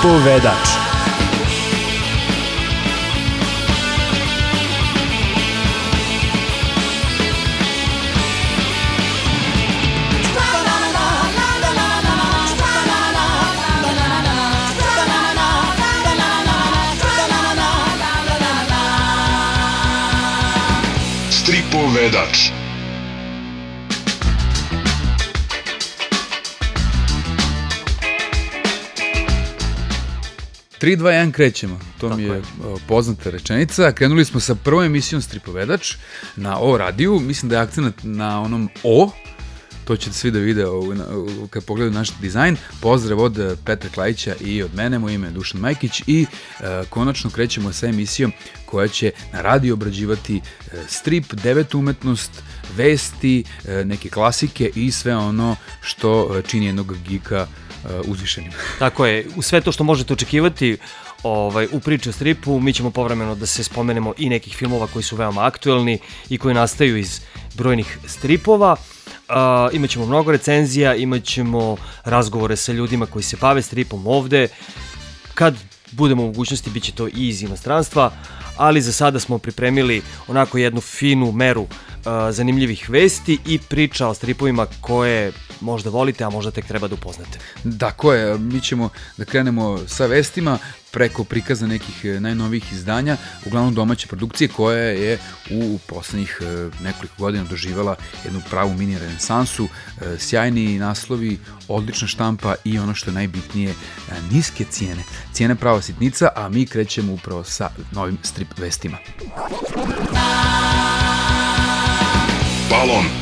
Stripovedač. Stripovedač. 3, 2, 1, krećemo. To mi je poznata rečenica. Krenuli smo sa prvom emisijom Stripovedač na O radiju. Mislim da je akcenat na onom O. To ćete svi da vide kad pogledaju naš dizajn. Pozdrav od Petra Klajića i od mene. Moje ime je Dušan Majkić i konačno krećemo sa emisijom koja će na radiju obrađivati strip, devetu umetnost, vesti, neke klasike i sve ono što čini jednog geeka uzvišenim. Tako je, u sve to što možete očekivati u priči o stripu, mi ćemo povremeno da se spomenemo i nekih filmova koji su veoma aktuelni i koji nastaju iz brojnih stripova. Imaćemo mnogo recenzija, imaćemo razgovore sa ljudima koji se bave stripom ovde. Kad budemo u mogućnosti, bit će to i iz inostranstva, ali za sada smo pripremili onako jednu finu meru zanimljivih vesti i priča o stripovima koje možda volite, a možda tek treba da upoznate. Tako je, mi ćemo da krenemo sa vestima preko prikaza nekih najnovijih izdanja, uglavnom domaće produkcije koja je u poslednjih nekoliko godina doživala jednu pravu mini renesansu, sjajni naslovi, odlična štampa i ono što je najbitnije, niske cijene. Cijena prava sitnica, a mi krećemo upravo sa novim strip vestima. Balon.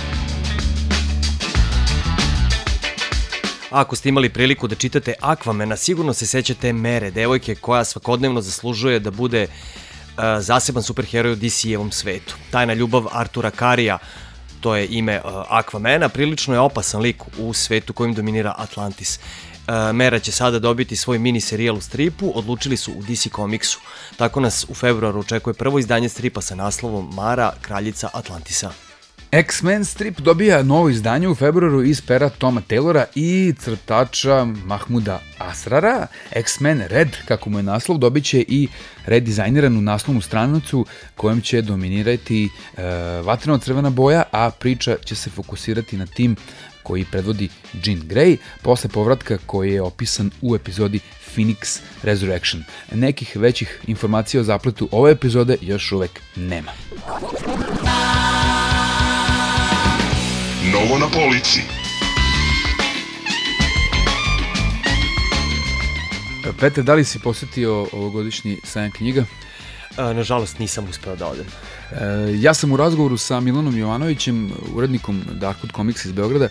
Ako ste imali priliku da čitate Aquamena, sigurno se sećate Mere, devojke koja svakodnevno zaslužuje da bude zaseban superheroj u DC-evom svetu. Tajna ljubav Artura Carija, to je ime Aquamena, prilično je opasan lik u svetu kojim dominira Atlantis. Mera će sada dobiti svoj mini serijal u stripu, odlučili su u DC Comicsu. Tako nas u februaru očekuje prvo izdanje stripa sa naslovom Mara, kraljica Atlantisa. X-Men strip dobija novo izdanje u februaru iz pera Toma Taylora i crtača Mahmuda Asrara. X-Men Red, kako mu je naslov, dobit će i redizajniranu naslovnu stranicu kojom će dominirati vatreno-crvena boja, a priča će se fokusirati na tim koji predvodi Jean Grey, posle povratka koji je opisan u epizodi Phoenix Resurrection. Nekih većih informacija o zapletu ove epizode još uvek nema. Novo na polici. Petar, da li si posetio ovogodišnji sajam knjiga? Nažalost nisam uspeo da odem. Ja sam u razgovoru sa Milanom Jovanovićem, urednikom Darkwood Comics iz Beograda,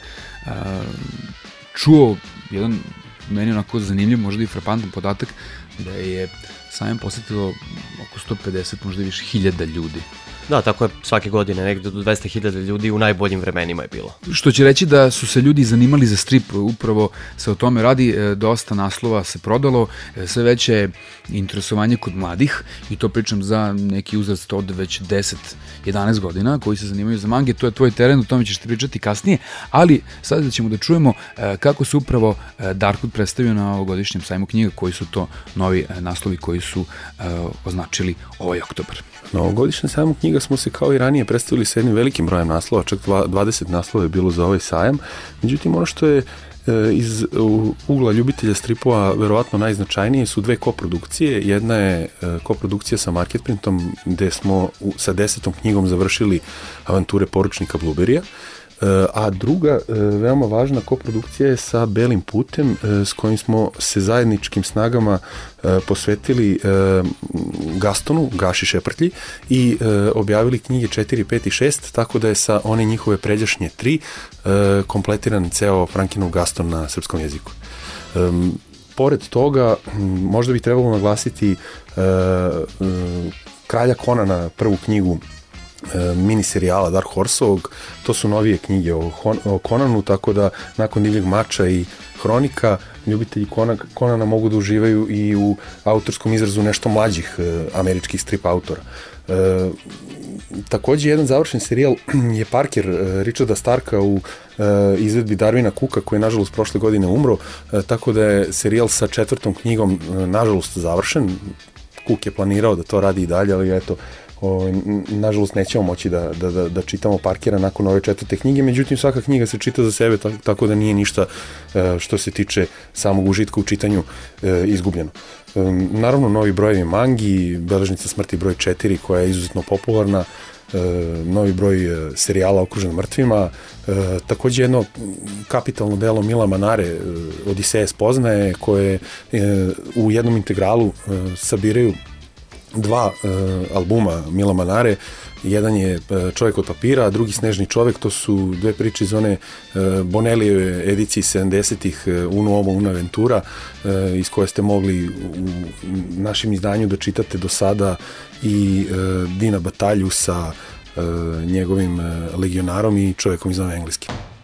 čuo jedan meni onako zanimljiv, možda i frapantan podatak da je sajam posetilo oko 150, možda i više hiljada ljudi. Da, tako je svake godine, negde do 200.000 ljudi u najboljim vremenima je bilo. Što će reći da su se ljudi zanimali za strip, upravo se o tome radi, dosta naslova se prodalo, sve veće je interesovanje kod mladih i to pričam za neki uzrast od već 10-11 godina koji se zanimaju za mange, to je tvoj teren, o tome ćeš ti pričati kasnije, ali sada ćemo da čujemo kako se upravo Darkwood predstavio na ovogodišnjem sajmu knjiga, koji su to novi naslovi koji su označili ovaj oktobar. Na ovogodišnjem sajmu knjiga smo se kao i ranije predstavili sa jednim velikim brojem naslova, čak 20 naslova je bilo za ovaj sajam. Međutim, ono što je iz ugla ljubitelja stripova verovatno najznačajnije su dve koprodukcije. Jedna je koprodukcija sa Marketprintom, gde smo sa 10. knjigom završili avanture poručnika Blueberrya, a druga veoma važna koprodukcija je sa Belim putem, s kojim smo se zajedničkim snagama posvetili Gastonu, Gaši Šeprtlji, i objavili knjige 4, 5 i 6, tako da je sa one njihove pređašnje 3 kompletiran ceo Frankinov Gaston na srpskom jeziku. Pored toga, možda bi trebalo naglasiti Kralja Konana, prvu knjigu mini serijala Dark Horse-ovog, to su novije knjige o Conanu, tako da nakon Divljeg mača i Hronika, ljubitelji Conana mogu da uživaju i u autorskom izrazu nešto mlađih američkih strip autora. Takođe, jedan završen serijal je Parker Richarda Starka u izvedbi Darwina Cooka, koji je nažalost prošle godine umro, tako da je serijal sa 4. knjigom nažalost završen. Cook je planirao da to radi i dalje, ali eto, nažalost nećemo moći da čitamo Parkera nakon ove 4. knjige, međutim svaka knjiga se čita za sebe, tako da nije ništa što se tiče samog užitka u čitanju izgubljeno. Naravno, novi brojevi mangi, Beležnica smrti broj 4 koja je izuzetno popularna, novi broj serijala Okružen mrtvima, takođe jedno kapitalno delo Mila Manare, Odiseja spoznaje, koje u jednom integralu sabiraju 2 albuma Mila Manare. Jedan je Čovjek od papira, a drugi Snežni čovjek. To su 2 priče iz one Bonelijeve edicije 70-ih, Uno Ovo, Una Ventura, iz koje ste mogli u našem izdanju da čitate do sada i Dina Batalju sa njegovim legionarom i Čovjekom iz Nove Engleske.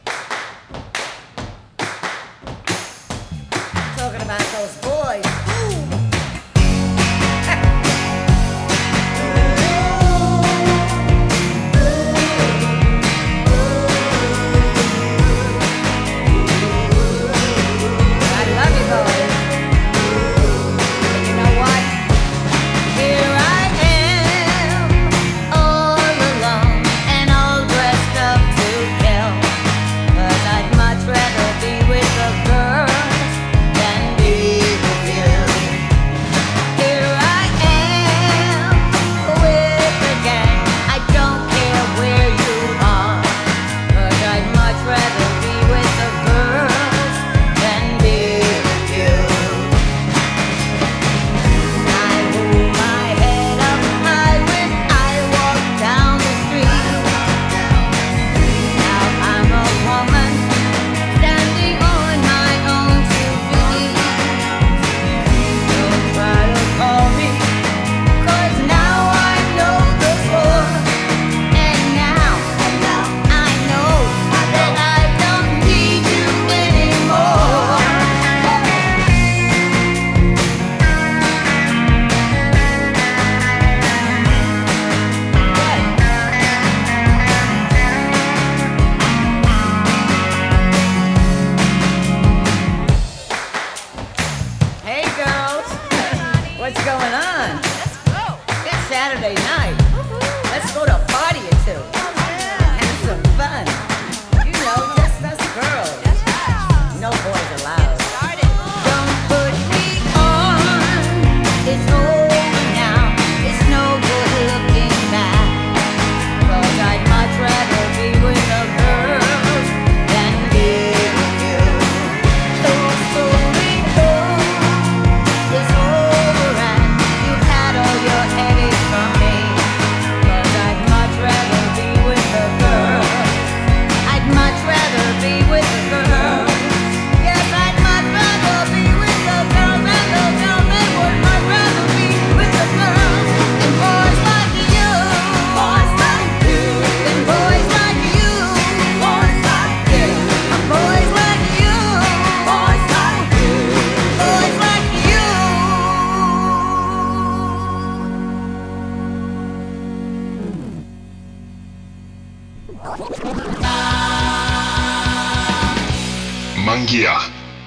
Mangija.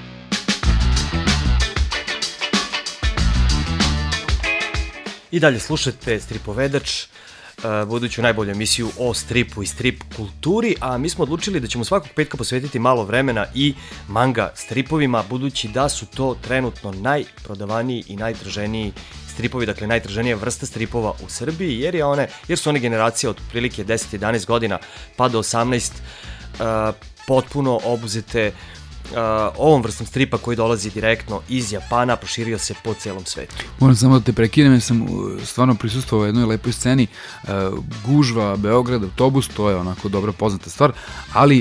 I dalje slušate Stripovedač, buduću najbolju emisiju o stripu i strip kulturi, a mi smo odlučili da ćemo svakog petka posvetiti malo vremena i manga stripovima, budući da su to trenutno najprodavaniji i najtraženiji stripovi, dakle najtraženija vrsta stripova u Srbiji, jer su one generacije od prilike 10-11 godina pa do 18 potpuno obuzete ovom vrstom stripa koji dolazi direktno iz Japana, proširio se po celom svetu. Moram samo da te prekinem, jer sam stvarno prisustvovao jednoj lepoj sceni, gužva, Beograd, autobus, to je onako dobra poznata stvar, ali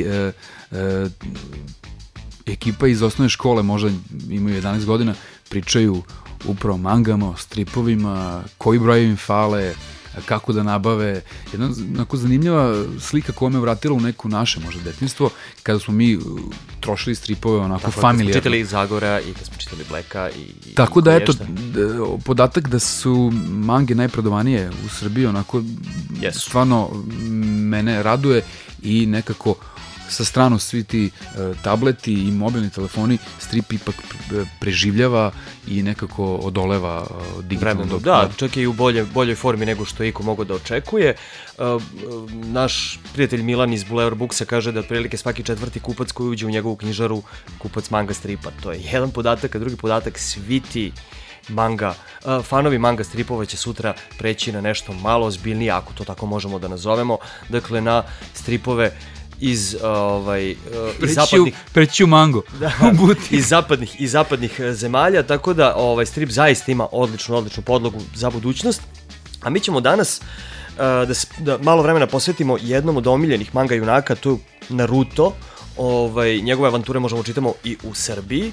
ekipa iz osnovne škole, možda imaju 11 godina, pričaju upravo mangama, stripovima, koji brojevi im fale, kako da nabave. Jedna onako zanimljiva slika koja me vratila u neko naše možda detinjstvo, kada smo mi trošili stripove onako familijarno. Tako, kad smo čitali Zagora i kad smo čitali Blacka i tako da, eto, podatak da su mange najprodavanije u Srbiji, onako, stvarno mene raduje i nekako sa stranu svi ti tableti i mobilni telefoni, strip ipak preživljava i nekako odoleva digitalnom dobu. Da, čak i u boljoj formi nego što je iko mogao da očekuje. Naš prijatelj Milan iz Boulevard Booksa kaže da otprilike svaki 4. kupac koji uđe u njegovu knjižaru kupac manga stripa. To je jedan podatak, a drugi podatak, svi ti fanovi manga stripova će sutra preći na nešto malo ozbiljnije, ako to tako možemo da nazovemo, dakle na stripove iz zapadnih... Preći u mango. Da, iz zapadnih zemalja, tako da strip zaista ima odličnu podlogu za budućnost. A mi ćemo danas da malo vremena posvetimo jednom od omiljenih manga junaka, to je Naruto. Njegove avanture možemo čitamo i u Srbiji.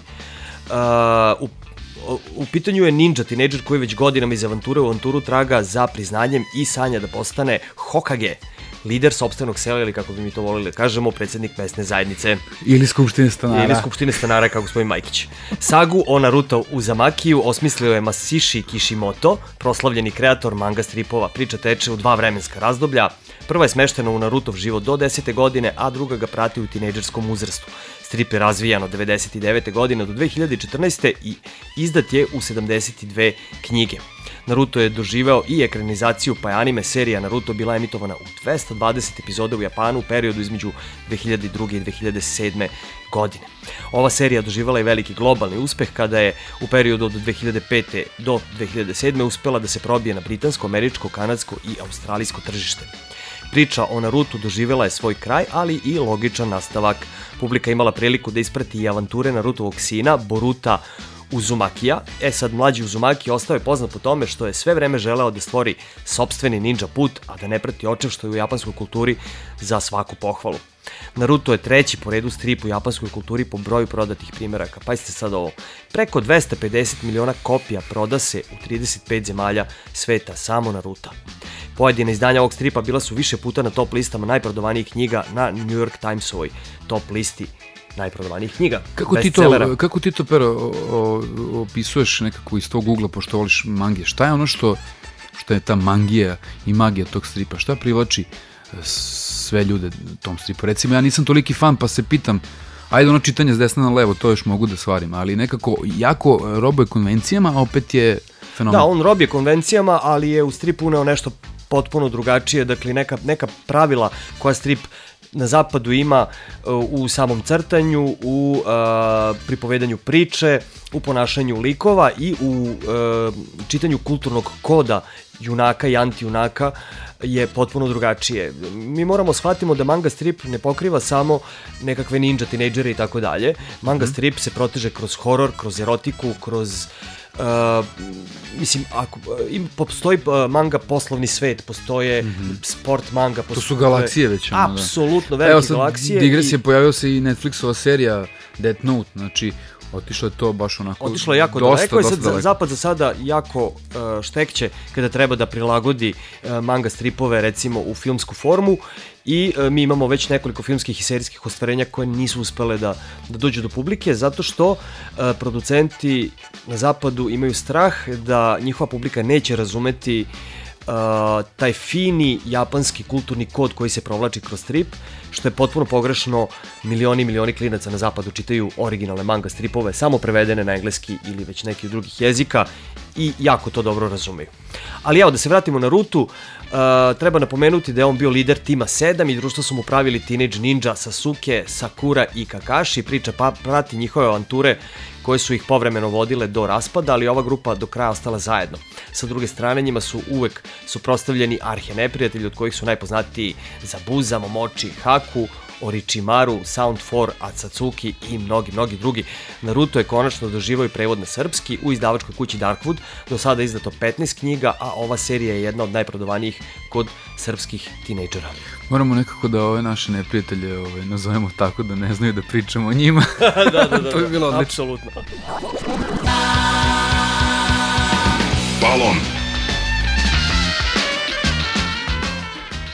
U pitanju je ninja tinejdžer koji već godinama iz avanture u avanturu traga za priznanjem i sanja da postane Hokage, lider sopstvenog sela, ili kako bi mi to volili da kažemo, predsjednik mesne zajednice. Ili skupštine stanara, kao gospodin Majkić. Sagu o Naruto Uzamakiju osmislio je Masashi Kishimoto, proslavljeni kreator manga stripova. Priča teče u 2 vremenska razdoblja. Prva je smeštena u Narutov život do 10. godine, a druga ga prati u tinejdžerskom uzrastu. Strip je razvijan od 99. godine do 2014. i izdat je u 72 knjige. Naruto je doživeo i ekranizaciju, pa je anime serija Naruto bila emitovana u 220 epizoda u Japanu u periodu između 2002. i 2007. godine. Ova serija doživala je veliki globalni uspeh kada je u periodu od 2005. do 2007. uspela da se probije na britansko, američko, kanadsko i australijsko tržište. Priča o Narutu doživela je svoj kraj, ali i logičan nastavak. Publika imala priliku da isprati i avanture Narutovog sina, Boruta Uzumakija. Sad, mlađi Uzumaki ostao je poznat po tome što je sve vreme želeo da stvori sopstveni ninja put, a da ne prati očev, što je u japanskoj kulturi za svaku pohvalu. Naruto je 3. po redu strip u japanskoj kulturi po broju prodatih primjeraka. Pazite sad ovo, preko 250 miliona kopija proda se u 35 zemalja sveta samo Naruta. Pojedine izdanja ovog stripa bila su više puta na top listama najprodovanijih knjiga na New York Timesovoj top listi najprodovanijih knjiga. Kako ti to, Pero, opisuješ nekako iz tog ugla, pošto voliš mangije? Šta je ono što je ta mangija i magija tog stripa? Šta privlači sve ljude tom stripu? Recimo, ja nisam toliki fan, pa se pitam, ajde, ono čitanje s desna na levo, to još mogu da svarim, ali nekako jako robuje konvencijama, a opet je fenomen. Da, on robije konvencijama, ali je u stripu uneo nešto potpuno drugačije, dakle neka pravila koja strip na zapadu ima u samom crtanju, u pripovedanju priče, u ponašanju likova i u čitanju kulturnog koda junaka i antijunaka je potpuno drugačije. Mi moramo shvatimo da manga strip ne pokriva samo nekakve ninja, tinejdžere i tako dalje. Manga strip se proteže kroz horor, kroz erotiku, kroz postoji manga poslovni svet, postoje sport manga, to su galaksije već. Apsolutno, velike galaksije. Digresije, pojavio se i Netflixova serija Death Note, znači otišlo je to baš onako otišlo je jako daleko i sad zapad za sada jako štekće kada treba da prilagodi manga stripove recimo u filmsku formu i mi imamo već nekoliko filmskih i serijskih ostvarenja koje nisu uspele da dođu do publike zato što producenti na zapadu imaju strah da njihova publika neće razumeti taj fini japanski kulturni kod koji se provlači kroz strip, što je potpuno pogrešno. Milioni klinaca na zapadu čitaju originalne manga stripove, samo prevedene na engleski ili već neki od drugih jezika i jako to dobro razumeju. Ali evo, da se vratimo na Narutu, treba napomenuti da je on bio lider tima 7 i društvo su mu pravili Teenage Ninja Sasuke, Sakura i Kakashi. Priča prati njihove avanture koje su ih povremeno vodile do raspada, ali ova grupa do kraja ostala zajedno. Sa druge strane, njima su uvek suprotstavljeni arheneprijatelji, od kojih su najpoznatiji Zabuza, Momochi, Haku, Orochimaru, Sound 4, Akatsuki i mnogi drugi. Naruto je konačno doživao i prevod na srpski u izdavačkoj kući Darkwood, do sada je izdato 15 knjiga, a ova serija je jedna od najprodovanijih kod srpskih tinejdžera. Moramo nekako da ove naše neprijatelje nazovemo tako da ne znaju da pričamo o njima. Da, to bi bilo odlično. Apsolutno. Balon.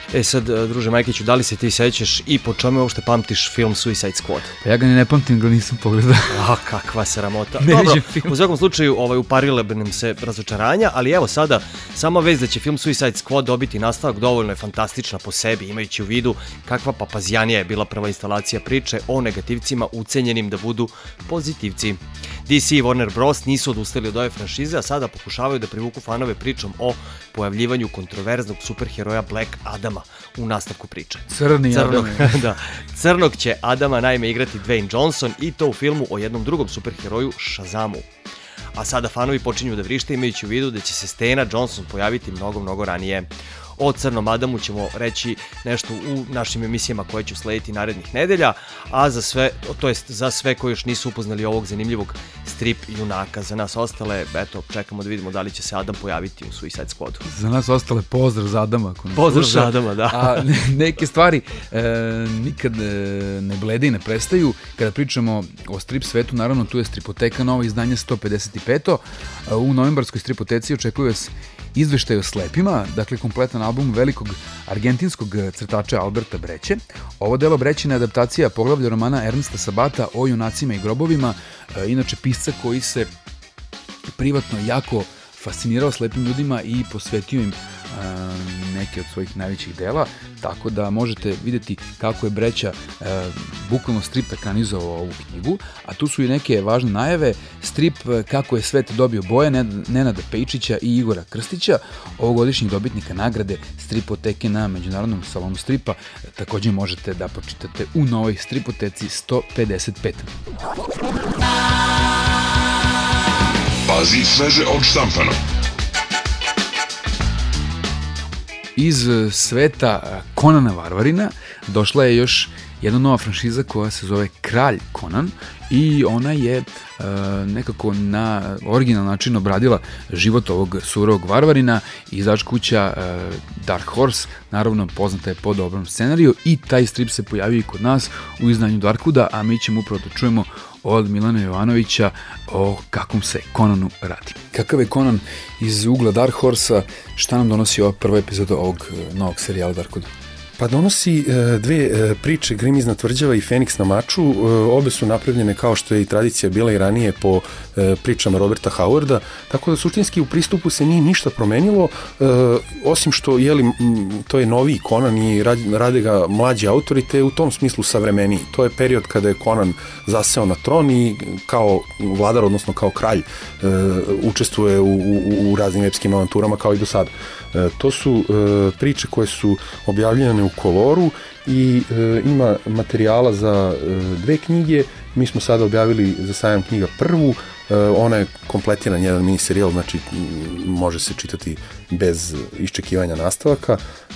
Sad, druže Majkiću, da li se ti sećaš i po čemu uopšte pamtiš film Suicide Squad? Pa ja ga ne pamtim, ga nisam pogledao. Kakva sramota. Ne Dobro, film. u svakom slučaju uparile bi nam se razočaranja, ali evo sada, sama vez da će film Suicide Squad dobiti nastavak dovoljno je fantastična po sebi, imajući u vidu kakva papazjanija je bila prva instalacija priče o negativcima ucenjenim da budu pozitivci. DC i Warner Bros. Nisu odustali od ove franšize, a sada pokušavaju da privuku fanove pričom o pojavljivanju kontroverznog superheroja Black Adama u nastavku priče. Da. Crnog će Adama naime igrati Dwayne Johnson i to u filmu o jednom drugom superheroju Shazamu. A sada fanovi počinju da vrište imajući u vidu da će se Stena Johnson pojaviti mnogo ranije. O Crnom Adamu ćemo reći nešto u našim emisijama koje će uslediti narednih nedelja, a za sve koji još nisu upoznali ovog zanimljivog strip junaka. Za nas ostale, čekamo da vidimo da li će se Adam pojaviti u Suicide Squadu. Za nas ostale pozdrav za Adama. Pozdrav za Adama, da. A neke stvari nikad ne blede i ne prestaju. Kada pričamo o strip svetu, naravno tu je stripoteka, novo izdanje 155. U novembarskoj stripoteci očekuje se izveštaj o slepima, dakle kompletan album velikog argentinskog crtača Alberta Breće. Ovo delo Brećina je adaptacija poglavlja romana Ernesta Sabata o junacima i grobovima, inače pisca koji se privatno jako fascinirao slepim ljudima i posvetio im neke od svojih najvećih dela, tako da možete vidjeti kako je Breća bukvalno strip ekanizovao ovu knjigu, a tu su i neke važne najave. Strip Kako je svet dobio boje Nenada Pejčića i Igora Krstića, ovogodišnjih dobitnika nagrade Stripoteke na Međunarodnom salonu stripa, također možete da pročitate u novoj stripoteci 155. Pazi sveže od štampana. Iz sveta Conana Varvarina došla je još jedna nova franšiza koja se zove Kralj Conan i ona je nekako na originalan način obradila život ovog surovog varvarina. Izdač kuća Dark Horse, naravno poznata je po dobrom scenariju, i taj strip se pojavio i kod nas u izdanju Darkwooda, a mi ćemo upravo da čujemo od Milana Jovanovića o kakvom se Conanu radi. Kakav je Conan iz ugla Dark Horse-a, šta nam donosi ova prva epizoda ovog novog serijala Darkwooda? Pa donosi dve priče, Grim iznad tvrđava i Feniks na maču. Obe su napravljene kao što je i tradicija bila i ranije po pričama Roberta Howarda, tako da suštinski u pristupu se nije ništa promenilo, osim što to je noviji Conan i rade ga mlađi autori, te u tom smislu savremeniji. To je period kada je Conan zaseo na tron i kao vladar, odnosno kao kralj, učestvuje u raznim epskim avanturama kao i do sada. To su priče koje su objavljene u koloru i ima materijala za dve knjige. Mi smo sada objavili za sajam knjiga prvu, ona je kompletiran jedan mini serijal, znači može se čitati bez iščekivanja nastavaka,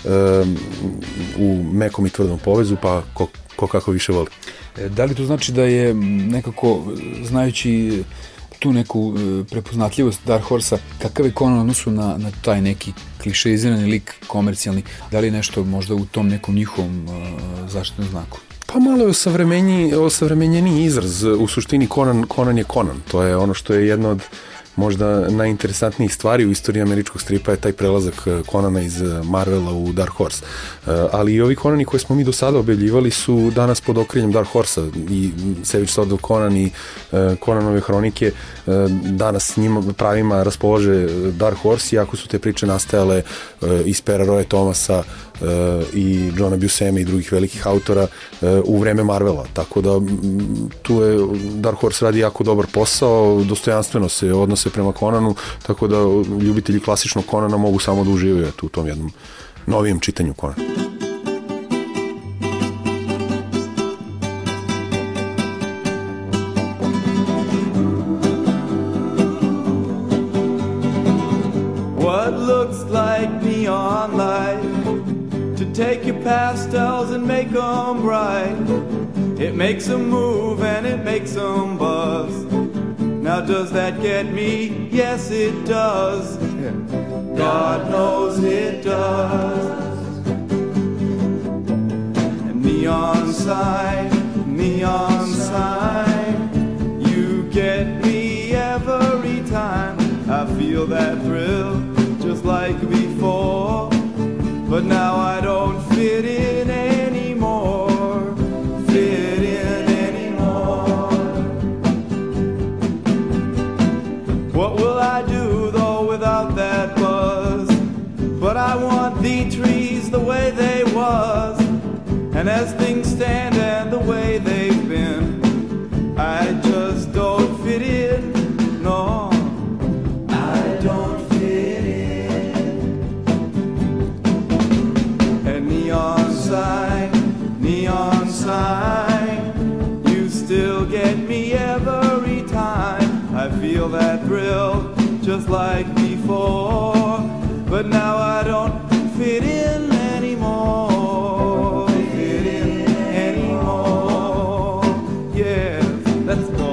u mekom i tvrdom povezu, pa ko kako više voli. Da li to znači da je nekako, znajući tu neku prepoznatljivost Dark Horse-a, kakav je Conan odnosu na taj neki klišeizirani lik komercijalni, da li je nešto možda u tom nekom njihovom zaštitnom znaku? Pa malo je osavremenjeniji izraz. U suštini Conan je Conan. To je ono što je jedno od možda najinteresantnijih stvari u istoriji američkog stripa, je taj prelazak Conana iz Marvela u Dark Horse. Ali i ovi Conani koje smo mi do sada objavljivali su danas pod okriljem Dark Horse-a, i Savage Sword of Conan i Conanove hronike danas njima pravima raspolože Dark Horse, iako su te priče nastajale iz pera Roya Thomasa i Johna Buscema i drugih velikih autora u vreme Marvela, tako da tu je Dark Horse radi jako dobar posao, dostojanstveno se odnose prema Conanu, tako da ljubitelji klasičnog Conana mogu samo da uživaju u tom jednom novijem čitanju Conana. What looks like neon light, to take your pastels and make them bright. It makes them move and it makes them buzz. Now does that get me? Yes it does. God knows it does. Neon sign, you get me every time. I feel that thrill just like before, but now I don't feel I want the trees the way they was, and as things stand and the way they've been, I just don't fit in, no, I don't fit in. And neon sign, you still get me every time. I feel that thrill just like before, but now I don't fit in anymore. Fit in anymore. Yes, let's go.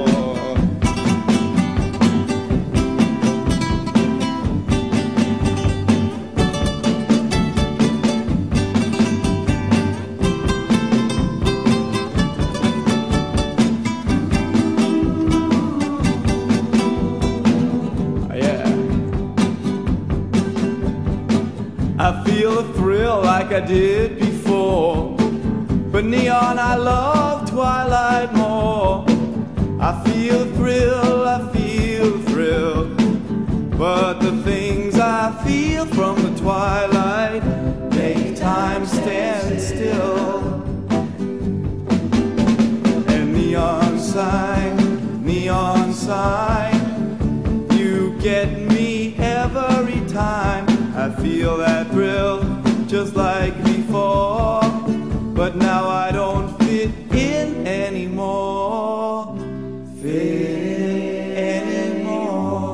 I feel a thrill like I did before, but neon I love twilight more. I feel thrill, but the things I feel from the twilight make time stand still. And neon sign, you get me every time. I feel that thrill just like before, but now I don't fit in anymore. Fit in anymore.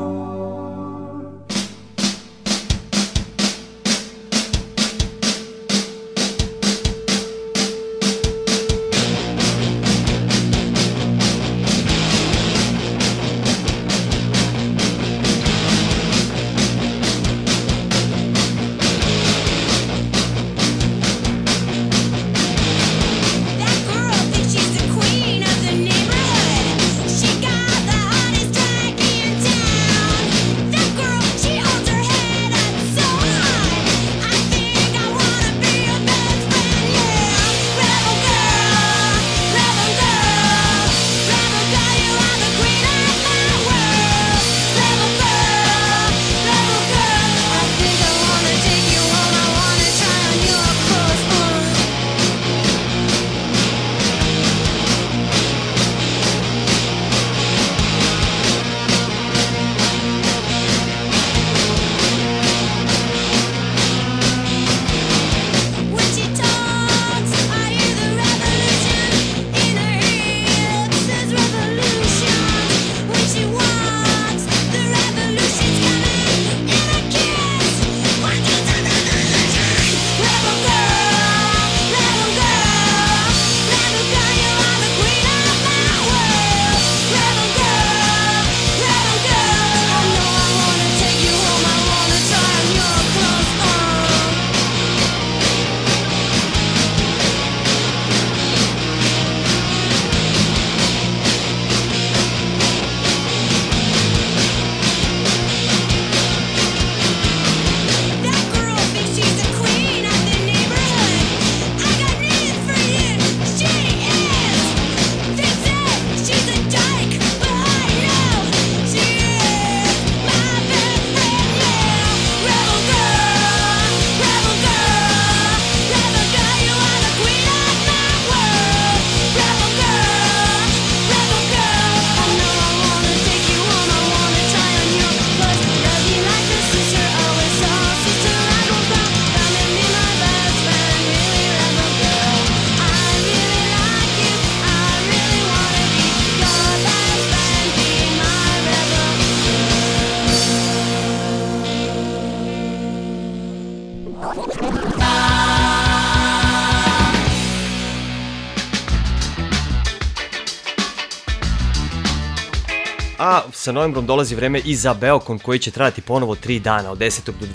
A sa novembrom dolazi vreme i za Beokon koji će trajati ponovo 3 dana, od 10. do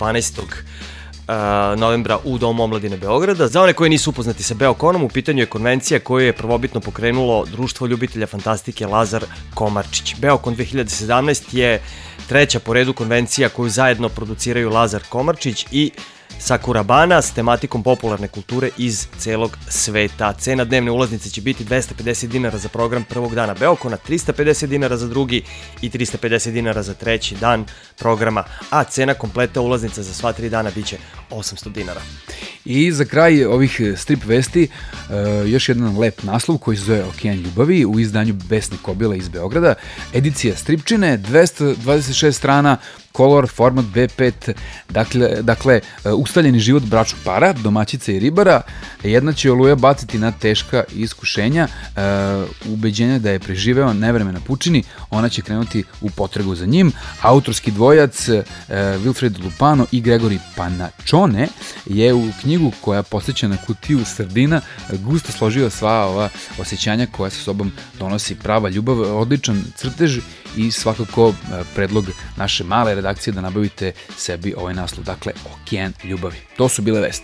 12. novembra u Domu omladine Beograda. Za one koji nisu upoznati sa Beokonom, u pitanju je konvencija koju je prvobitno pokrenulo Društvo ljubitelja fantastike Lazar Komarčić. Beokon 2017 je treća po redu konvencija koju zajedno produciraju Lazar Komarčić i Sakurabana s tematikom popularne kulture iz celog sveta. Cena dnevne ulaznice će biti 250 dinara za program prvog dana Beokona, 350 dinara za drugi i 350 dinara za treći dan programa, a cena kompleta ulaznica za sva 3 dana biće 800 dinara. I za kraj ovih strip vesti još jedan lep naslov koji se zove Okean ljubavi u izdanju Besne Kobile iz Beograda. Edicija stripčine, 226 strana, kolor, format B5, dakle ustaljeni život bračnog para, domaćice i ribara. Jedna će Oluja baciti na teška iskušenja, ubeđenja da je preživeo nevreme na pučini, ona će krenuti u potragu za njim. Autorski dvojac Wilfred Lupano i Gregory Panaccione je u knjigu koja posjeća na kutiju sardina gusto složio sva ova osjećanja koja sa sobom donosi prava ljubav, odličan crtež i svakako predlog naše male redakcije da nabavite sebi ovaj naslov, dakle Okean ljubavi. To su bile vesti.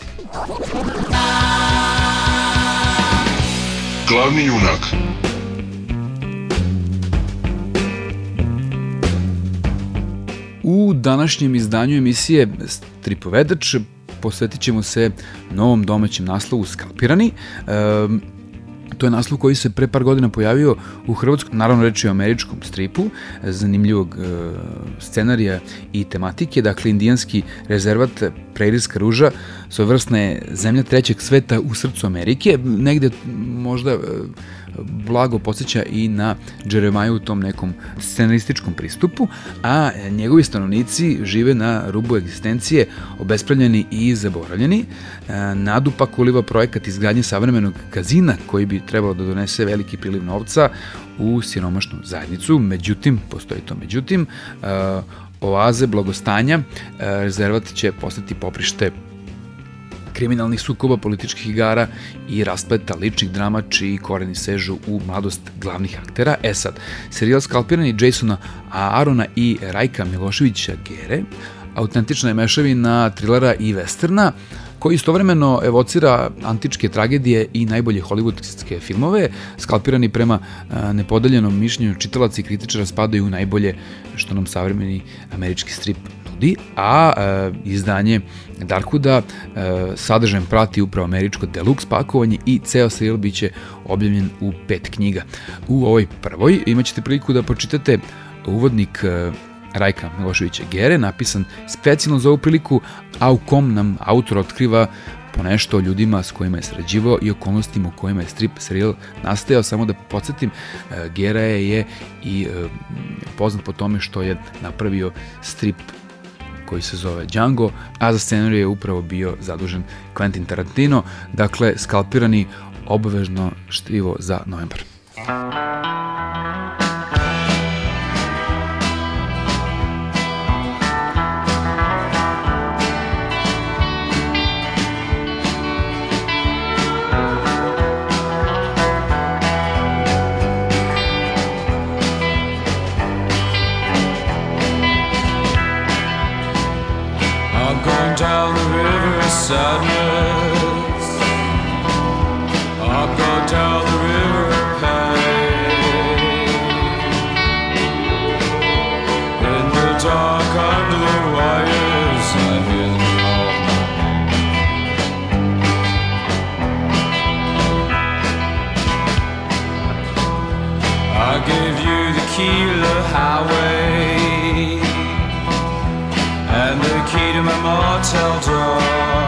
Glavni junak. U današnjem izdanju emisije Stripovedač posvetit ćemo se novom domaćem naslovu Skalpirani. To je naslov koji se pre par godina pojavio u Hrvatskom, naravno reč je o američkom stripu, zanimljivog scenarija i tematike, dakle indijanski rezervat Prairijska ruža, svojevrsna je zemlja trećeg sveta u srcu Amerike, negde možda blago podsjeća i na Jeremiju u tom nekom scenarističkom pristupu, a njegovi stanovnici žive na rubu egzistencije, obespravljeni i zaboravljeni. Nadu pak uliva projekat izgradnje savremenog kazina koji bi trebalo da donese veliki priliv novca u siromašnu zajednicu. Međutim, postoji to međutim, oaze blagostanja, rezervat će postati poprište kriminalnih sukoba, političkih igara i raspleta ličnih drama čiji koreni sežu u mladost glavnih aktera. Sad, serijal Skalpirani Jasona Arona i Rajka Miloševića Gere autentična je mešavina trilera i westerna koji istovremeno evocira antičke tragedije i najbolje hollywoodske filmove. Skalpirani prema nepodeljenom mišljenju čitalaca i kritičara spadaju u najbolje što nam savremeni američki strip nudi, a izdanje Darkwooda sadržajem prati upravo američko deluxe pakovanje i ceo serijal biće objavljen u 5 knjiga. U ovoj prvoj imaćete priliku da pročitate uvodnik Rajka Miloševića Gere, napisan specijalno za ovu priliku, a u kom nam autor otkriva ponešto o ljudima s kojima je sarađivao i okolnostima u kojima je strip serijal nastajao. Samo da podsjetim, Gera je i poznat po tome što je napravio strip koji se zove Django, a za scenarij je upravo bio zadužen Quentin Tarantino. Dakle, Skalpirani obavezno štivo za novembar. Down the river of sadness, I'll go down the river of pain. In the dark under the wires, I hear them call my name. I gave you the key to the highway and the key to my motel door,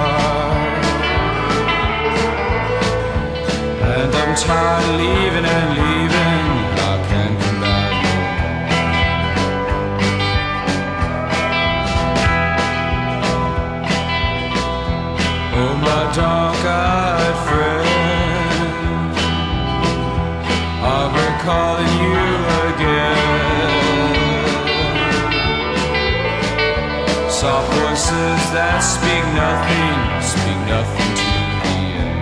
and I'm tired of leaving and leaving, I can't come back no more. Oh, my dark-eyed friend, I'm recalling you again. Soft voices that speak nothing to the end.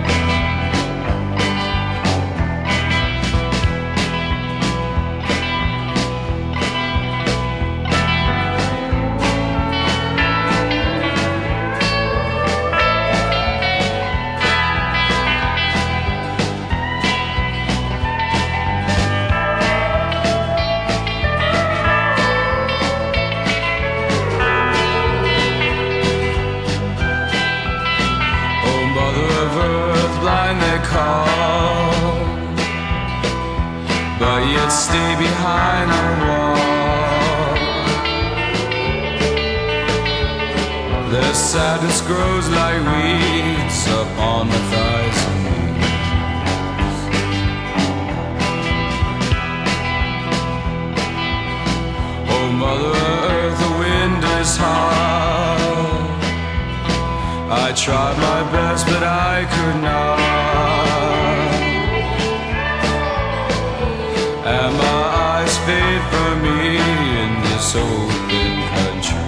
Let's stay behind the wall. Their sadness grows like weeds upon the thighs and knees. Oh, Mother Earth, the wind is hard. I tried my best, but I could not. And my eyes fade from me in this open country.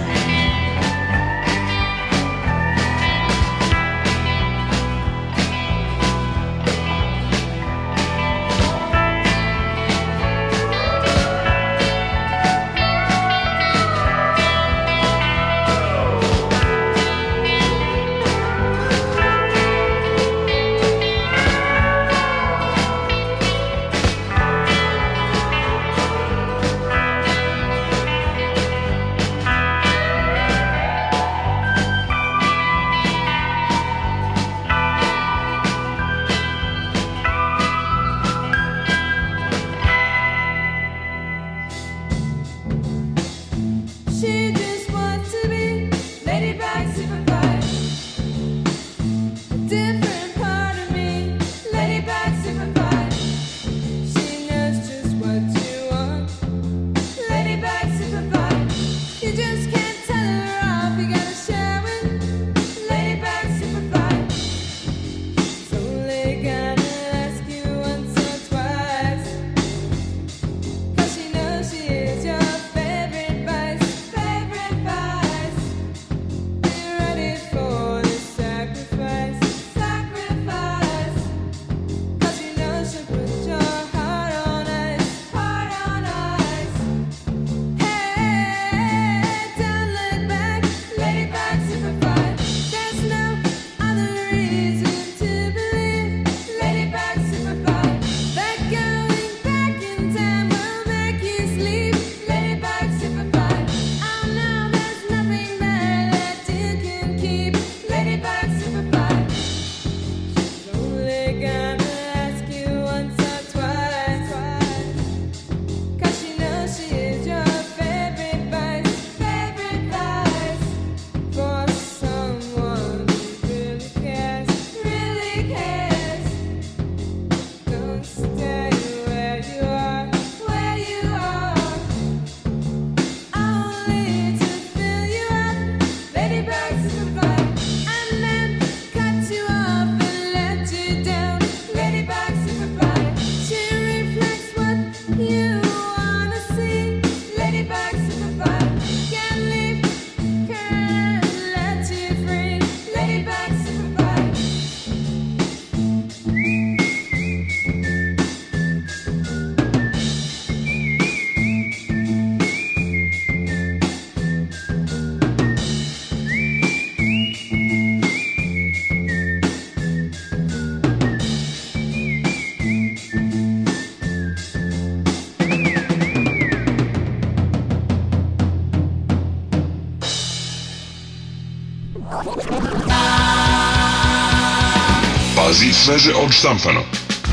Pazi, sveže odštampano.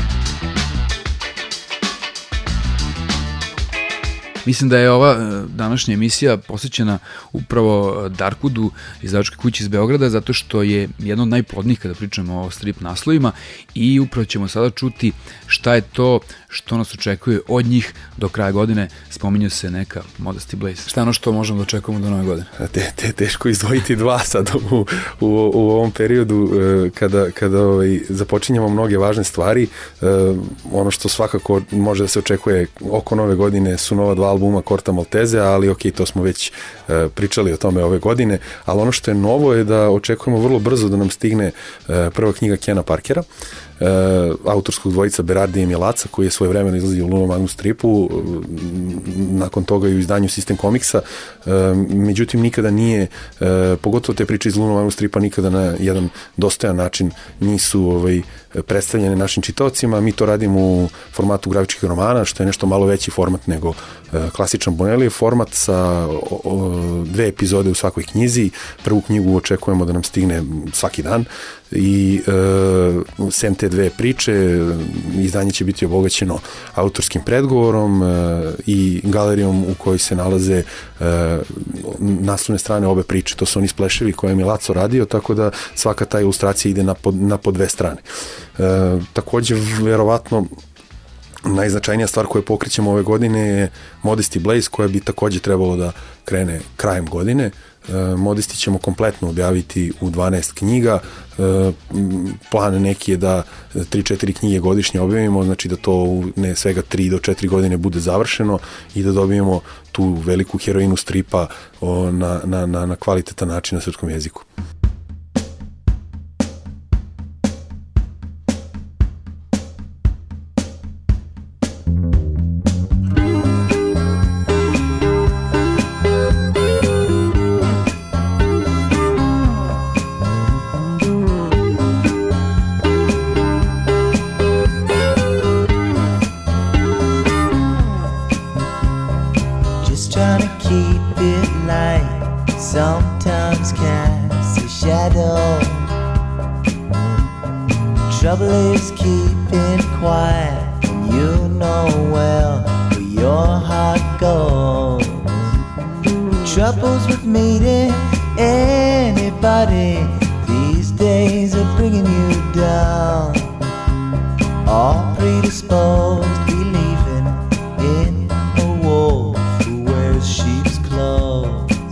Mislim da je ova današnja emisija posvećena upravo Darkwoodu, izdavačkoj kući iz Beograda, zato što je jedna od najplodnijih kada pričamo o strip naslovima i upravo ćemo sada čuti šta je to što nas očekuje od njih do kraja godine. Spominju se neka Modesty Blaze. Šta je ono što možemo da očekujemo do nove godine? Teško izdvojiti dva sad u ovom periodu kada započinjamo mnoge važne stvari. Ono što svakako može da se očekuje oko nove godine su nova dva albuma Korta Malteze, ali ok, to smo već pričali o tome ove godine, ali ono što je novo je da očekujemo vrlo brzo da nam stigne prva knjiga Kena Parkera, autorskog dvojica Berardi i Milaca, koji je svojevremeno izlazio u Luno Magnus stripu, nakon toga i u izdanju System Comicsa, međutim nikada nije, pogotovo te priče iz Luno Magnus stripa nikada na jedan dostojan način nisu predstavljene našim čitaocima. Mi to radimo u formatu grafičkih romana, što je nešto malo veći format nego klasičan Bonellijev format sa 2 epizode u svakoj knjizi. Prvu knjigu očekujemo da nam stigne svaki dan i sem te 2 priče izdanje će biti obogaćeno autorskim predgovorom i galerijom u kojoj se nalaze naslovne strane obe priče. To su oni spleševi koje mi je Laco radio, tako da svaka ta ilustracija ide na po 2 strane. Takođe, verovatno najznačajnija stvar koju pokrećemo ove godine je Modesty Blaze, koja bi takođe trebalo da krene krajem godine. Modesty ćemo kompletno objaviti u 12 knjiga. Plan neki je da 3-4 knjige godišnje objavimo, znači da to u ne svega 3 do 4 godine bude završeno i da dobijemo tu veliku heroinu stripa na kvalitetan način na srpskom jeziku. Trouble is keeping quiet, and you know well where your heart goes. Troubles with meeting anybody these days are bringing you down. All predisposed, believing in a wolf who wears sheep's clothes.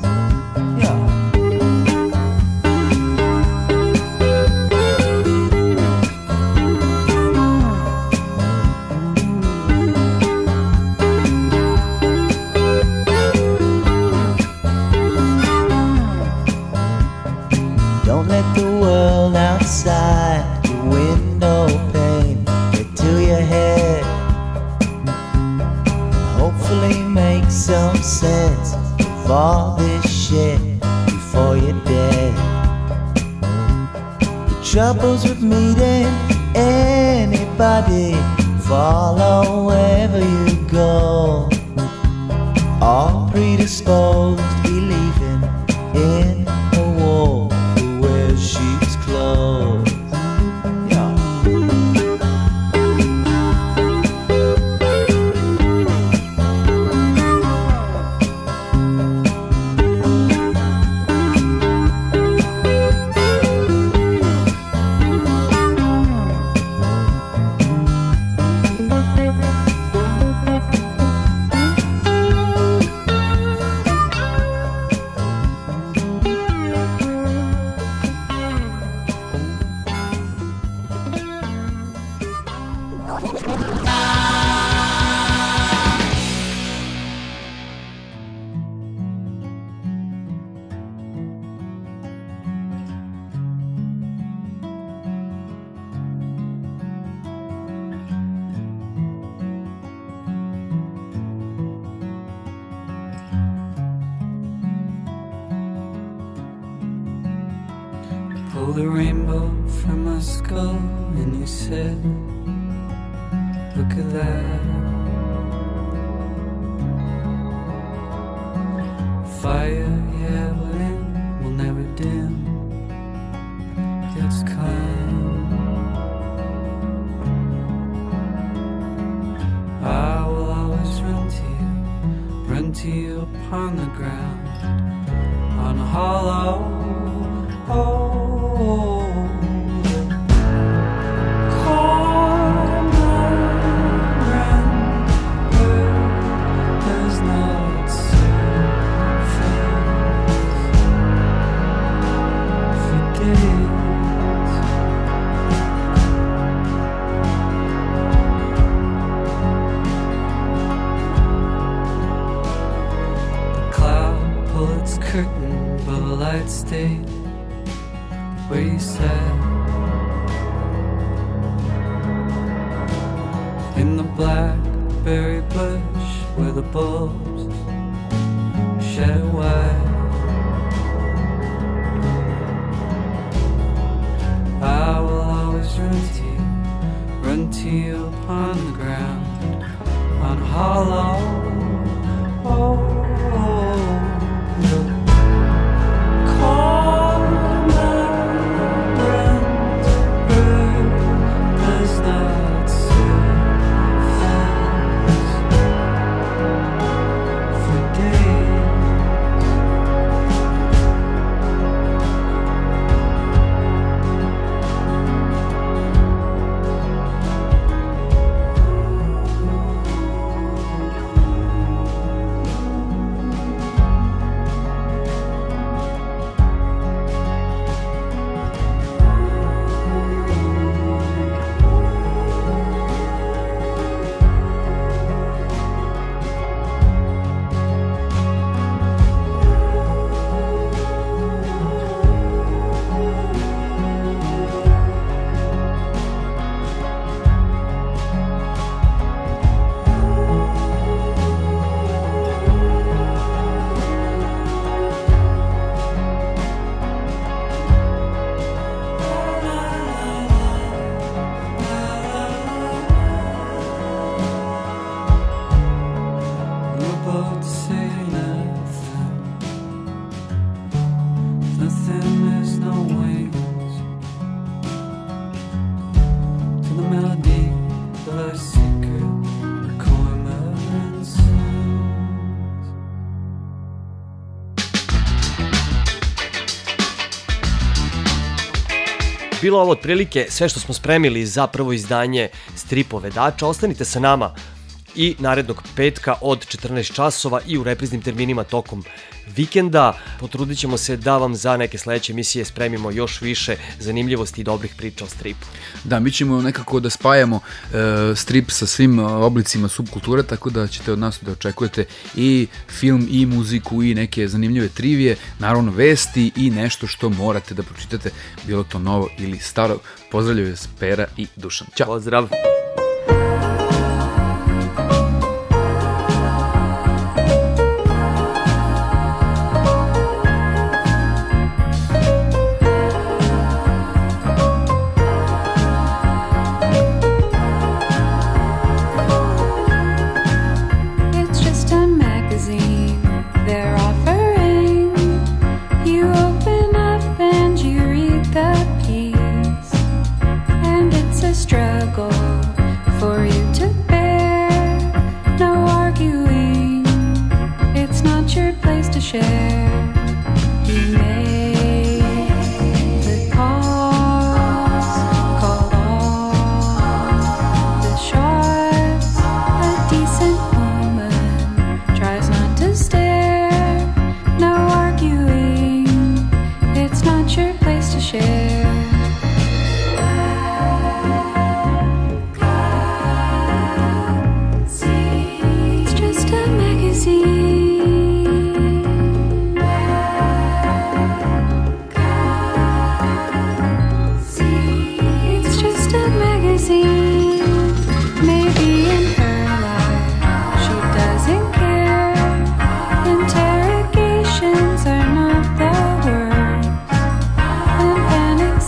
Outside your window pane, get to your head, and hopefully make some sense of all this shit before you're dead. The troubles with meeting anybody follow wherever you go. All predisposed, believing in a wolf who wears sheep's clothes. Pull the rainbow from my skull and you said, look at that. Fire, yeah, within will never dim. It's come. I will always run to you upon the ground, on a hollow. Curtain, but the light stayed where you sat. In the blackberry bush where the bulbs shed white. I will always run to you upon the ground, on hollow. bilo ovo otprilike sve što smo spremili za prvo izdanje Stripovedača. Ostanite sa nama i narednog petka od 14 časova i u repriznim terminima tokom vikenda. Potrudit ćemo se da vam za neke sledeće emisije spremimo još više zanimljivosti i dobrih priča o stripu. Da, mi ćemo nekako da spajamo strip sa svim oblicima subkulture, tako da ćete od nas da očekujete i film, i muziku, i neke zanimljive trivije, naravno vesti i nešto što morate da pročitate, bilo to novo ili staro. Pozdravljaju vas Pera i Dušan. Ćao! Pozdrav! Interrogations are not the word, and panic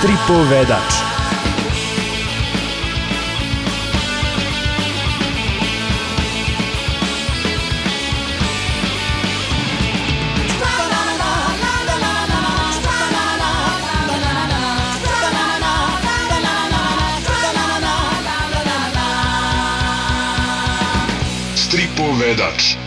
Stripovedač. Stripovedač.